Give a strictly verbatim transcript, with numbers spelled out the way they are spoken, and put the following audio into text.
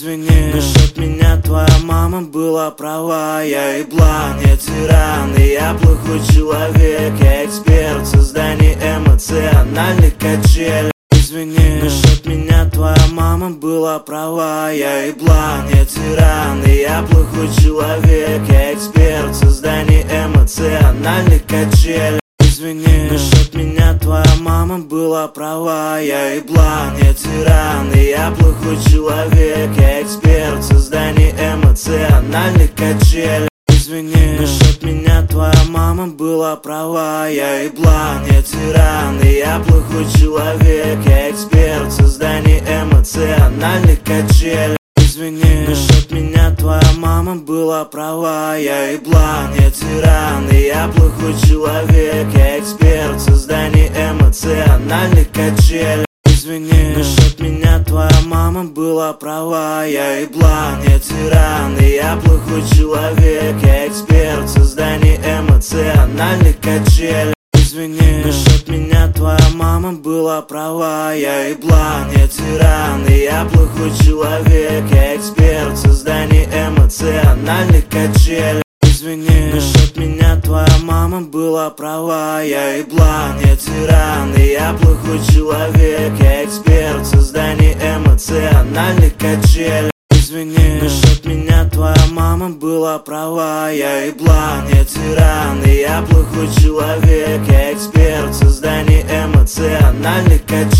извини. Насчет меня твоя мама была права. Я еблан, я тиран, и я плохой человек. Я эксперт в создании эмоциональных качелей. Извини, насчет меня твоя мама была права. Я еблан, я тиран, и я плохой человек. Я эксперт в создании эмоциональных качелей. Извини, насчет меня твоя мама была права. Я еблан, я тиран, и я плохой человек. Я эксперт в создании эмоциональных качелей. Извини, насчет меня твоя мама была права. Я еблан, я тиран, и я плохой человек. Я эксперт в создании эмоциональных качелей. Извини, насчет меня твоя мама была права. Я еблан, я тиран, и я плохой человек. Я эксперт в создании эмоциональных качелей. Извини, насчет меня твоя мама была права. Я еблан, я тиран, и я плохой человек. Я эксперт в создании эмоциональных качелей. Извини, насчет меня твоя мама была права. Я еблан, я тиран, и я плохой человек. Я эксперт в создании эмоциональных качелей. Извини, насчет меня твоя мама была права. Я еблан, я тиран, и я плохой человек. Я эксперт в создании эмоциональных качелей. Извини, насчет меня твоя мама была права. Я еблан, я тиран, и я плохой человек. Я эксперт в создании эмоциональных качелей.